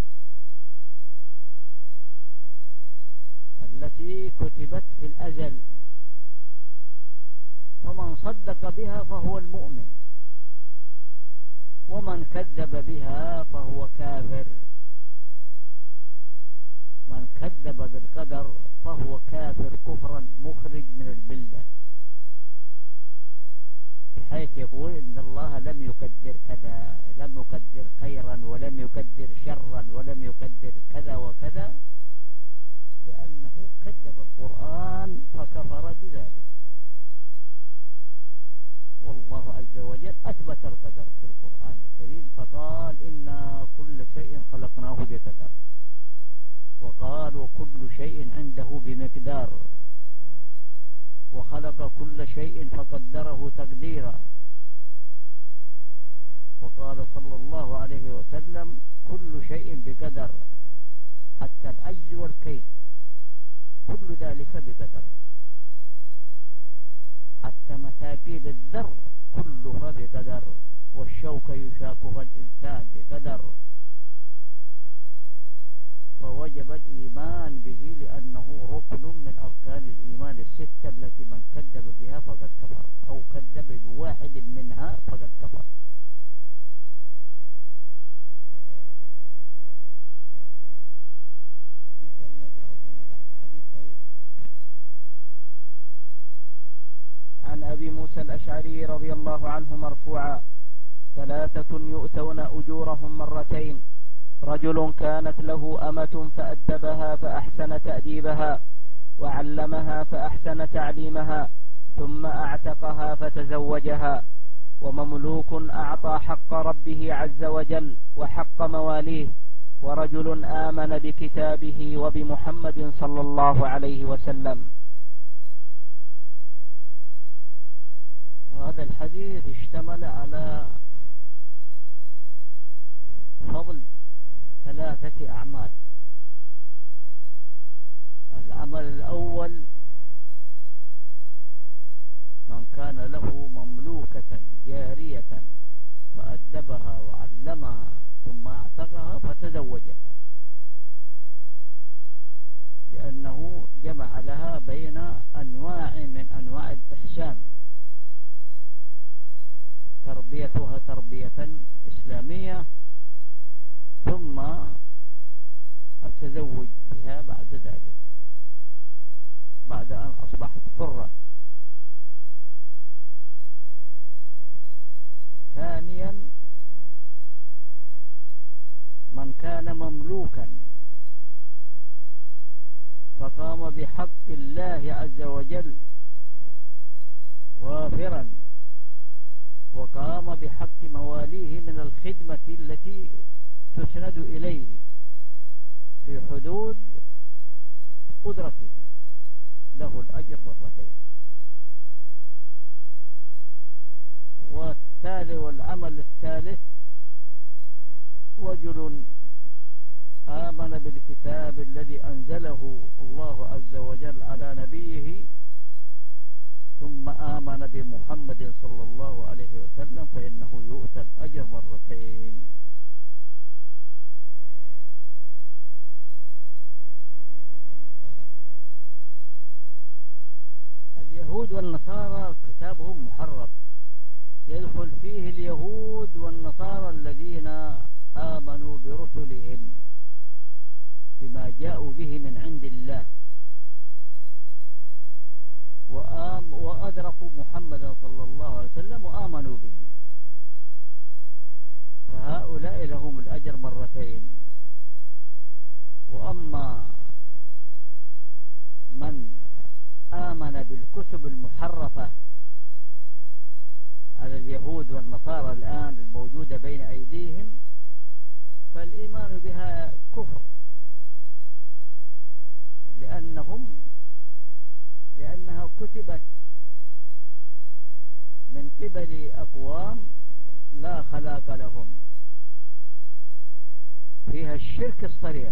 التي كتبت في الأزل، فمن صدق بها فهو المؤمن، ومن كذب بها فهو كافر. من كذب بالقدر فهو كافر كفرا مخرج من الملة، بحيث يقول إن الله لم يقدر كذا، لم يقدر خيرا ولم يقدر شرا ولم يقدر كذا وكذا، لأنه كذب القرآن فكفر بذلك. والله عز وجل أثبت القدر في القرآن الكريم فقال إنا كل شيء خلقناه بقدر، وقال وكل شيء عنده بمقدار، وخلق كل شيء فقدره تقديرا. وقال صلى الله عليه وسلم كل شيء بقدر حتى العجز والكيس، كل ذلك بقدر، حتى مساكين الذر كلها بقدر، والشوك يشاكها الإنسان بقدر. فوجب الإيمان به لأنه ركن من أركان الإيمان الستة التي من كذب بها فقد كفر، أو كذب بواحد منها فقد كفر. عن أبي موسى الأشعري رضي الله عنه مرفوعا: ثلاثة يؤتون أجورهم مرتين: رجل كانت له أمة فأدبها فأحسن تأديبها، وعلمها فأحسن تعليمها، ثم أعتقها فتزوجها، ومملوك أعطى حق ربه عز وجل وحق مواليه، ورجل آمن بكتابه وبمحمد صلى الله عليه وسلم. هذا الحديث اشتمل على فضل ثلاثة أعمال. العمل الأول: من كان له مملوكة جارية فأدبها وعلمها ثم اعتقها فتزوجها، لأنه جمع لها بين أنواع من أنواع الإحسان: تربيتها تربية إسلامية، ثم التزوج بها بعد ذلك بعد أن أصبحت حرة. ثانيا: من كان مملوكا فقام بحق الله عز وجل وافرا، وقام بحق مواليه من الخدمة التي تسند إليه في حدود قدرته، له الأجر مرتين. والعمل الثالث: رجل آمن بالكتاب الذي أنزله الله عز وجل على نبيه ثم آمن بمحمد صلى الله عليه وسلم، فإنه يؤتى الأجر مرتين. اليهود والنصارى كتابهم محرف، يدخل فيه اليهود والنصارى الذين آمنوا برسلهم بما جاءوا به من عند الله وأدركوا محمدا صلى الله عليه وسلم وآمنوا به، فهؤلاء لهم الأجر مرتين. وأما من آمن بالكتب المحرفة على اليهود والنصارى الآن الموجودة بين أيديهم، فالإيمان بها كفر، لأنها كتبت من قبل أقوام لا خلاق لهم، فيها الشرك الصريح،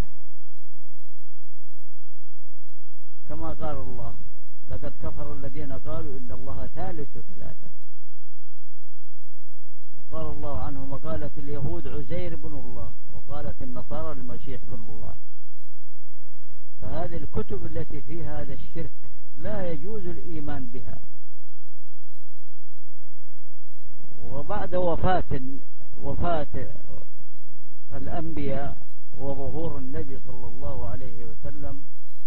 كما قال الله: لقد كفر الذين قالوا إن الله ثالث ثلاثة. وقال الله عنهم: وقالت اليهود عزير بن الله، وقالت النصارى المسيح بن الله. فهذه الكتب التي فيها هذا الشرك لا يجوز الإيمان بها. وبعد وفاة الأنبياء وظهور النبي صلى الله عليه وسلم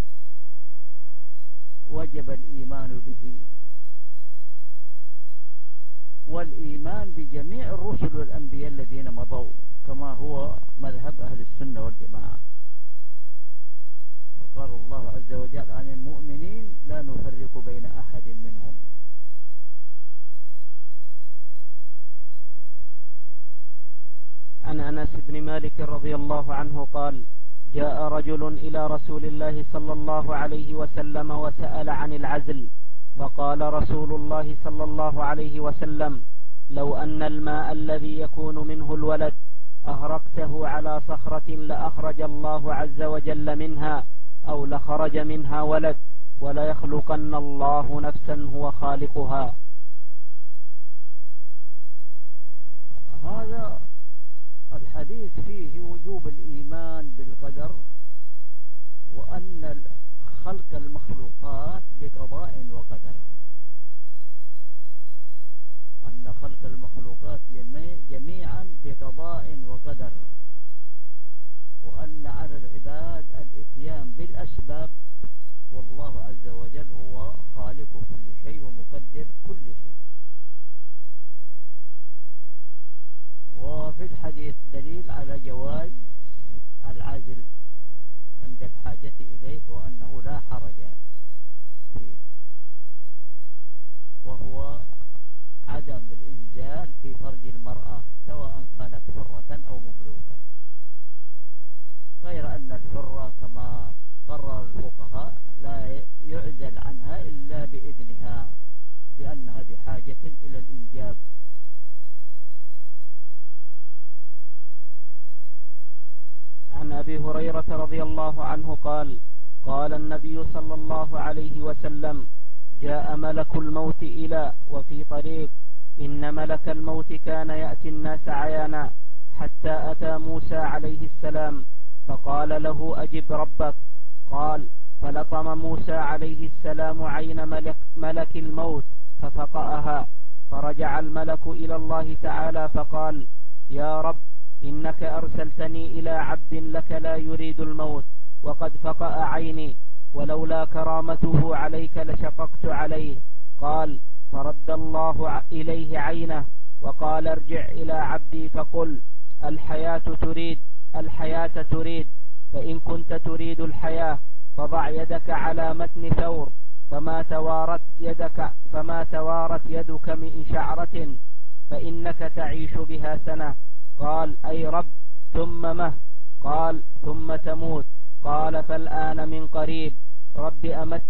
وجب الإيمان به، والإيمان بجميع الرسل والأنبياء الذين مضوا، كما هو مذهب أهل السنة والجماعة. وقال الله عز وجل عن المؤمنين: لا نفرق بين أحد منهم. عن أنس بن مالك رضي الله عنه قال: جاء رجل إلى رسول الله صلى الله عليه وسلم وسأل عن العزل، فقال رسول الله صلى الله عليه وسلم: لو أن الماء الذي يكون منه الولد أهرقته على صخرة لأخرج الله عز وجل منها، أو لخرج منها ولد، وليخلقن الله نفسا هو خالقها. هذا الحديث فيه وجوب الإيمان بالقدر، وأن خلق المخلوقات بقضاء وقدر، أن خلق المخلوقات جميعا بقضاء وقدر، وأن على العباد الإتيان بالأسباب، والله عز وجل هو خالق كل شيء ومقدر كل شيء. وفي الحديث دليل على جواز العزل عند الحاجة إليه، وأنه لا حرج فيه، وهو عدم الإنزال في فرج المرأة سواء كانت حرة أو مملوكة، غير أن الحرة كما قرر الفقهاء لا يعزل عنها إلا بإذنها، لأنها بحاجة إلى الإنجاب. عن أبي هريرة رضي الله عنه قال: قال النبي صلى الله عليه وسلم: جاء ملك الموت إلى وفي طريق، إن ملك الموت كان يأتي الناس عيانا، حتى أتى موسى عليه السلام فقال له: أجب ربك. قال: فلطم موسى عليه السلام عين ملك الموت ففقأها، فرجع الملك إلى الله تعالى فقال: يا رب، إنك أرسلتني إلى عبد لك لا يريد الموت، وقد فقأ عيني، ولولا كرامته عليك لشققت عليه. قال: فرد الله إليه عينه وقال: ارجع إلى عبدي فقل: الحياة تريد، فإن كنت تريد الحياة فضع يدك على متن ثور، فما توارت يدك من شعرة، فإنك تعيش بها سنة. قال: أي رب، ثم مه؟ قال: ثم تموت. قال: فالآن من قريب، رب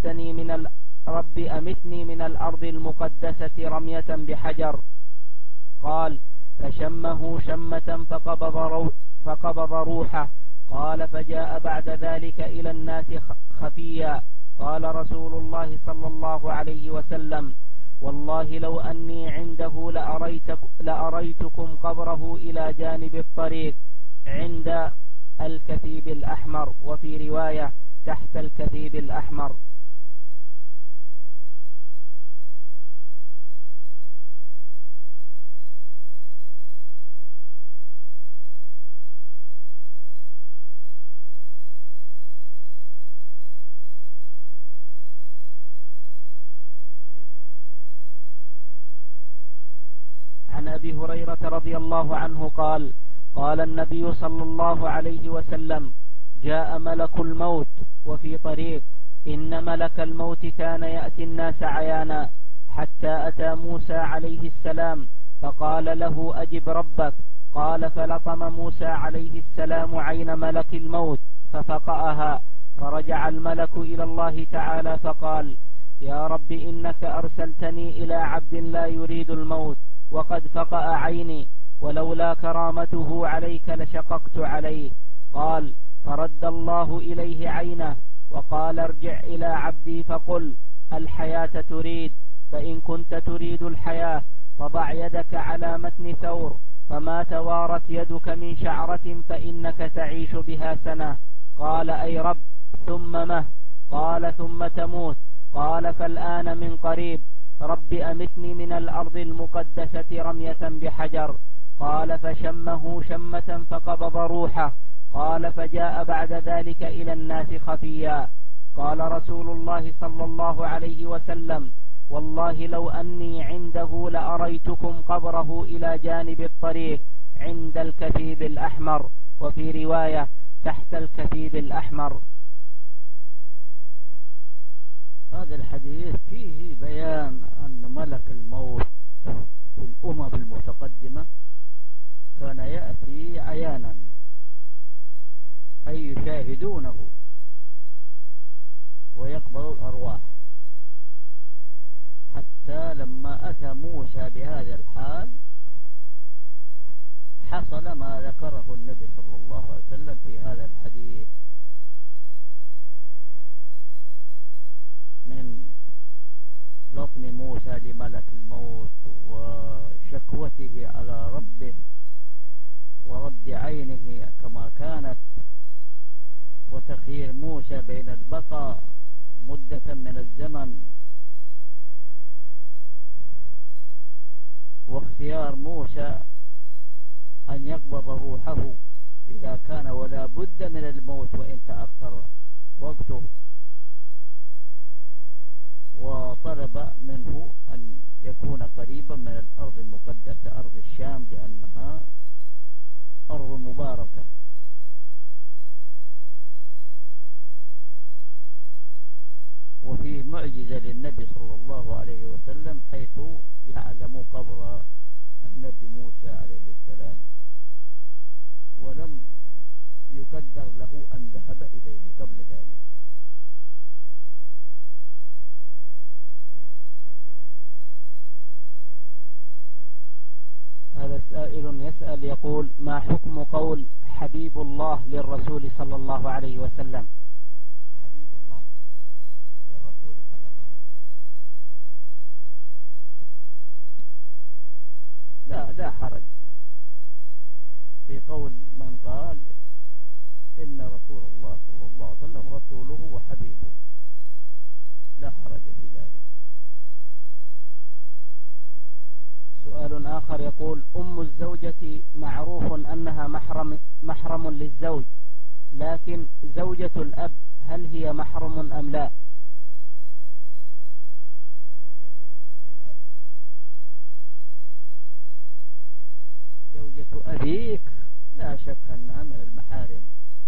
أمتني من الأرض المقدسة رمية بحجر. قال: فشمه شمة فقبض روحه. قال: فجاء بعد ذلك إلى الناس خفيا. قال رسول الله صلى الله عليه وسلم: والله لو أني عنده لأريتكم قبره إلى جانب الطريق عند الكثيب الأحمر، وفي رواية تحت الكثيب الأحمر. عن أبي هريرة رضي الله عنه قال: قال النبي صلى الله عليه وسلم: جاء ملك الموت وفي طريق، إن ملك الموت كان يأتي الناس عيانا، حتى أتى موسى عليه السلام فقال له أجب ربك. قال فلطم موسى عليه السلام عين ملك الموت ففقأها، فرجع الملك إلى الله تعالى فقال: يا رب إنك أرسلتني إلى عبد لا يريد الموت وقد فقأ عيني، ولولا كرامته عليك لشققت عليه. قال: فرد الله إليه عينه وقال: ارجع إلى عبدي فقل: الحياة تريد، فإن كنت تريد الحياة فضع يدك على متن ثور، فما توارت يدك من شعرة فإنك تعيش بها سنة. قال: أي رب ثم مه؟ قال: ثم تموت. قال: فالآن من قريب، رب أمتني من الأرض المقدسة رمية بحجر. قال: فشمه شمة فقبض روحه. قال: فجاء بعد ذلك إلى الناس خفيا. قال رسول الله صلى الله عليه وسلم: والله لو أني عنده لأريتكم قبره إلى جانب الطريق عند الكثيب الأحمر، وفي رواية تحت الكثيب الأحمر. هذا الحديث فيه بيان أن ملك الموت في الأمم المتقدمة كان يأتي عيانا، أي يشاهدونه ويقبل الأرواح، حتى لما أتى موسى بهذا الحال حصل ما ذكره النبي صلى الله عليه وسلم في هذا الحديث من لطم موسى لملك الموت وشكوته على ربه ورد عينه كما كانت، وتخيير موسى بين البقاء مدة من الزمن واختيار موسى أن يقبض روحه إذا كان ولا بد من الموت وإن تأخر وقته، وطلب منه أن يكون قريبا من الأرض المقدسة أرض الشام لأنها أرض مباركة. وفيه معجزة للنبي صلى الله عليه وسلم حيث يعلم قبر النبي موسى عليه السلام، ولم يقدر له أن ذهب إليه قبل ذلك. هذا سائل يسأل يقول: ما حكم قول حبيب الله للرسول صلى الله عليه وسلم؟ حبيب الله للرسول صلى الله عليه وسلم. لا حرج في قول من قال إن رسول الله صلى الله عليه وسلم رسوله وحبيبه، لا حرج في ذلك. سؤال آخر يقول: أم الزوجة معروف أنها محرم للزوج، لكن زوجة الأب هل هي محرم أم لا؟ زوجة أبيك لا شك أنها من المحارم.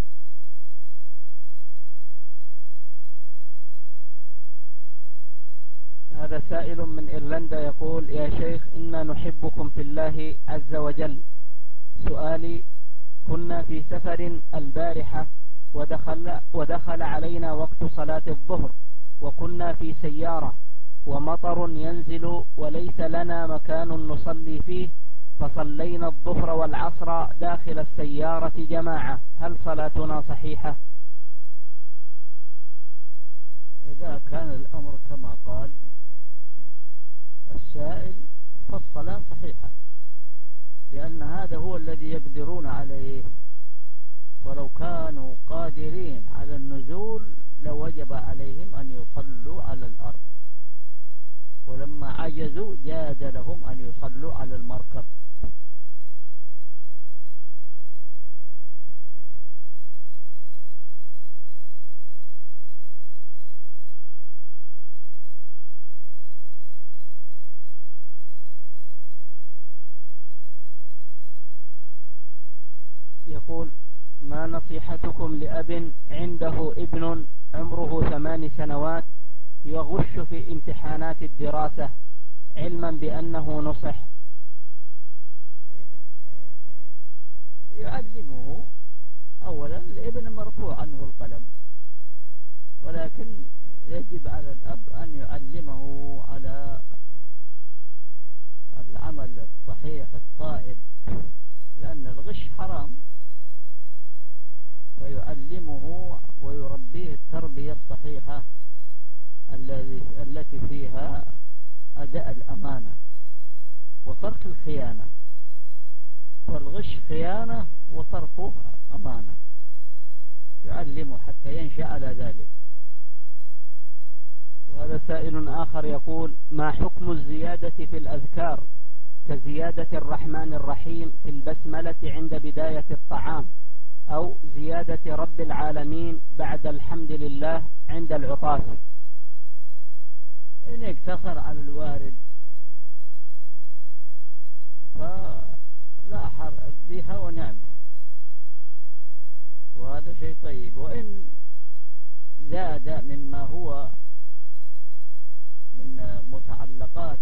هذا سائل من إيرلندا يقول: يا شيخ إنا نحبكم في الله عز وجل. سؤالي: كنا في سفر البارحة ودخل علينا وقت صلاة الظهر، وكنا في سيارة ومطر ينزل وليس لنا مكان نصلي فيه، فصلينا الظهر والعصر داخل السيارة جماعة، هل صلاتنا صحيحة؟ إذا كان الأمر كما قال السائل فالصلاة صحيحة، لأن هذا هو الذي يقدرون عليه، ولو كانوا قادرين على النزول لوجب عليهم أن يصلوا على الأرض، ولما عجزوا جاز لهم أن يصلوا على المركب. يقول: ما نصيحتكم لأب عنده ابن عمره 8 سنوات يغش في امتحانات الدراسة علما بأنه نصح؟ يعلمه. أولا الابن مرفوع عنه القلم، ولكن يجب على الأب أن يعلمه على العمل الصحيح الصائب، لأن الغش حرام، ويعلمه ويربيه التربية الصحيحة التي فيها أداء الأمانة وترك الخيانة، والغش خيانة وتركه أمانة، يعلمه حتى ينشأ على ذلك. وهذا سائل آخر يقول: ما حكم الزيادة في الأذكار كزيادة الرحمن الرحيم في البسملة عند بداية الطعام، أو زيادة رب العالمين بعد الحمد لله عند العطاس؟ إن اقتصر على الوارد فلا حرج بها ونعمة، وهذا شيء طيب. وإن زاد مما هو من متعلقات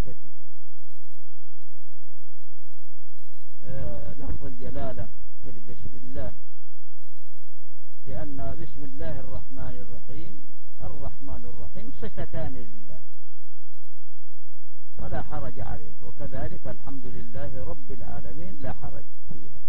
لفظ الجلالة في بسم الله، لأن بسم الله الرحمن الرحيم الرحمن الرحيم صفتان لله فلا حرج عليه، وكذلك الحمد لله رب العالمين لا حرج فيها.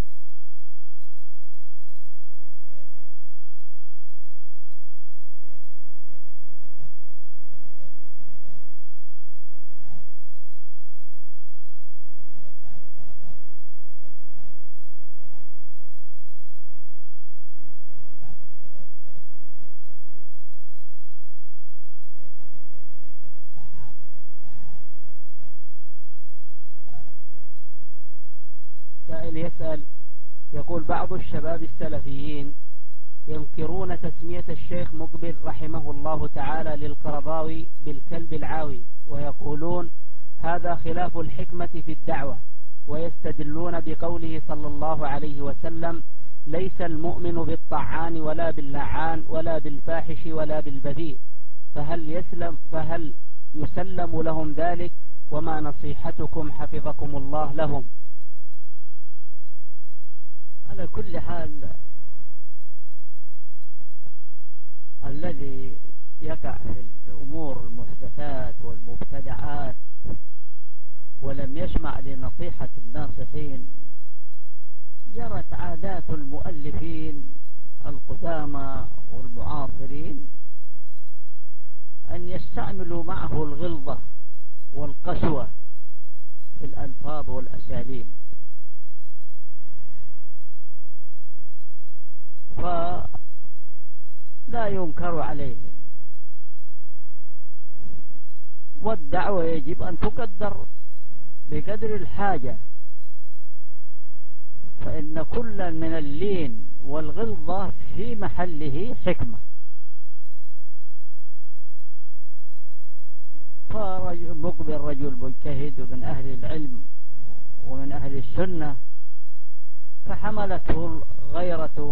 سائل يسأل يقول: بعض الشباب السلفيين ينكرون تسمية الشيخ مقبل رحمه الله تعالى للقرضاوي بالكلب العاوي، ويقولون هذا خلاف الحكمة في الدعوة، ويستدلون بقوله صلى الله عليه وسلم: ليس المؤمن بالطعان ولا باللعان ولا بالفاحش ولا بالبذيء. فهل يسلم لهم ذلك؟ وما نصيحتكم حفظكم الله لهم؟ على كل حال الذي يقع في الأمور المحدثات والمبتدعات ولم يسمع لنصيحة الناصحين، جرت عادات المؤلفين القدامى والمعاصرين أن يستعملوا معه الغلظة والقسوة في الألفاظ والأساليب، فلا ينكر عليهم. والدعوة يجب أن تقدر بقدر الحاجة، فإن كل من اللين والغلظة في محله حكمة. فرجل مقبل رجل مجتهد ومن أهل العلم ومن أهل السنة، فحملته غيرته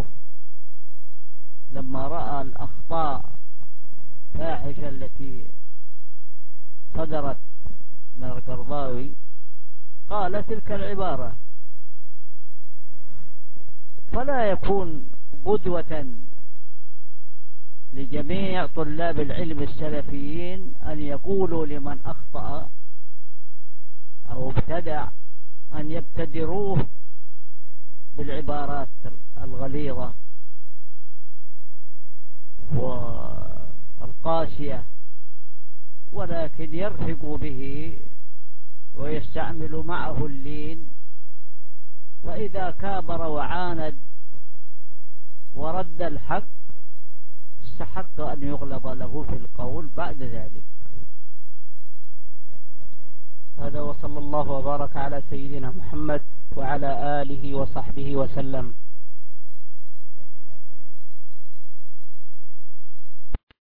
لما رأى الأخطاء الفاحشة التي صدرت من القرضاوي، قال تلك العبارة، فلا يكون قدوة لجميع طلاب العلم السلفيين أن يقولوا لمن أخطأ أو ابتدع أن يبتدروه بالعبارات الغليظة والقاسية، ولكن يرفقوا به ويستعمل معه اللين، فإذا كابر وعاند ورد الحق استحق أن يغلظ له في القول بعد ذلك. هذا، وصلى الله وبارك على سيدنا محمد وعلى آله وصحبه وسلم.